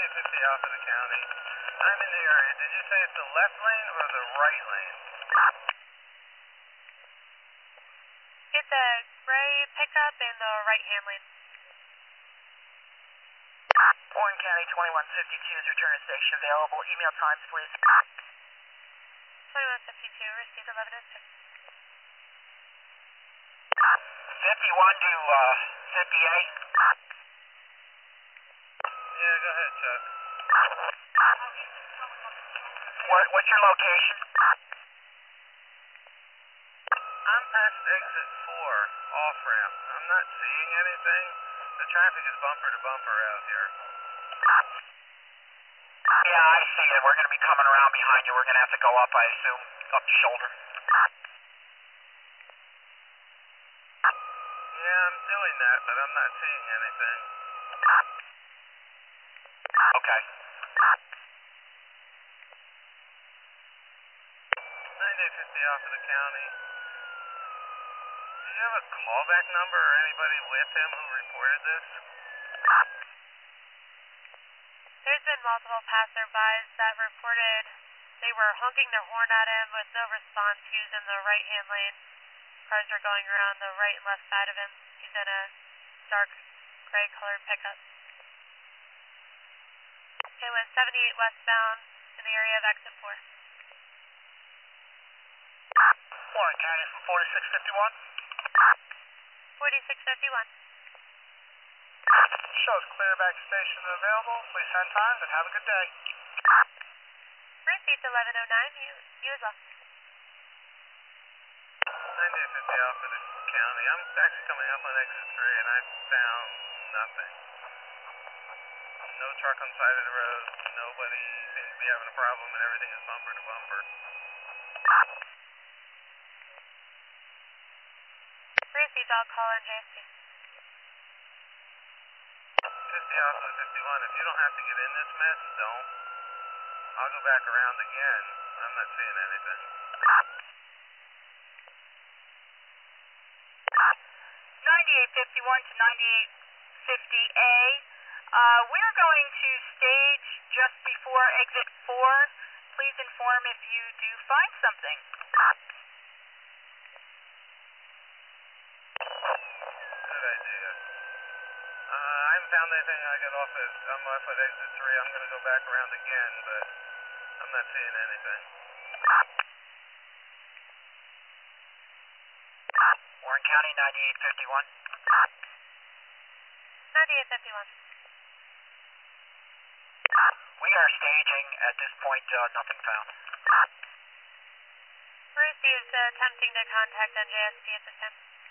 9050 Alpha the county. I'm in the area. Did you say it's the left lane or the right lane? It's a gray pickup in the right-hand lane. Warren County 2152 is return to station available. Email times, please. 2152, received 1106. 51 to 58. Yeah, go ahead, Chuck. What's your location? I'm past exit 4, off-ramp. I'm not seeing anything. The traffic is bumper to bumper out here. Yeah, I see it. We're going to be coming around behind you. We're going to have to go up, I assume, up the shoulder. Yeah, I'm doing that, but I'm not seeing anything. Okay. 9050 Alpha the county. Do you have a callback number or anybody with him who reported this? There's been multiple passerbys that reported they were honking their horn at him with no response. He was in the right-hand lane. Cars were going around the right and left side of him. He's in a dark gray-colored pickup. It was 78 westbound in the area of exit 4. Warren County from 4651. 4651. Shows clear back station available. Please send times and have a good day. Received 1109. You as well. 9050 Alpha the county. I'm actually coming up on exit 3 and I found nothing. No truck on the side of the road. Nobody seems to be having a problem and everything is bumper to bumper. Received. I'll call on JSP. 50 Alpha 51. If you don't have to get in this mess, don't. I'll go back around again. I'm not seeing anything. 9851 to 9850A. We're going to stage just before exit 4. Please inform if you do find something. Good idea. I haven't found anything. I'm off at exit 3. I'm going to go back around again, but I'm not seeing anything. Warren County 9851. 9851. We are staging. At this point, nothing found. Received. Attempting to contact NJSP at this time.